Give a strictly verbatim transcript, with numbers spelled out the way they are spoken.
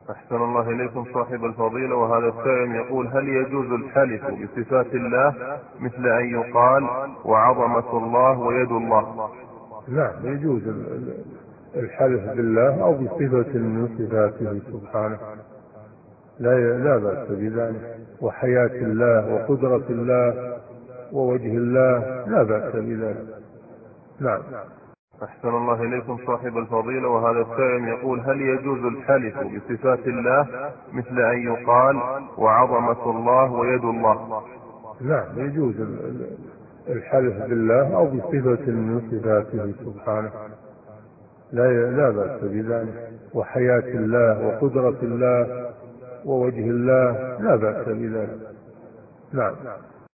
أحسن الله إليكم صاحب الفضيلة. وهذا السائل يقول: هل يجوز الحلف بصفات الله مثل أن يقال وعظمة الله ويد الله؟ نعم، يجوز الحلف بالله أو بصفة من صفاته سبحانه، لا لا بأس بذلك، وحياة الله وقدرة الله ووجه الله لا بأس بذلك. نعم. أحسن الله إليكم صاحب الفضيلة. وهذا السائل يقول: هل يجوز الحلف بصفات الله مثل أن يقال وعظمة الله ويد الله؟ نعم، يجوز الحلف بالله أو بصفة من صفاته سبحانه، لا لا بأس بذلك، وحياة الله وقدرة الله ووجه الله لا بأس بذلك. نعم.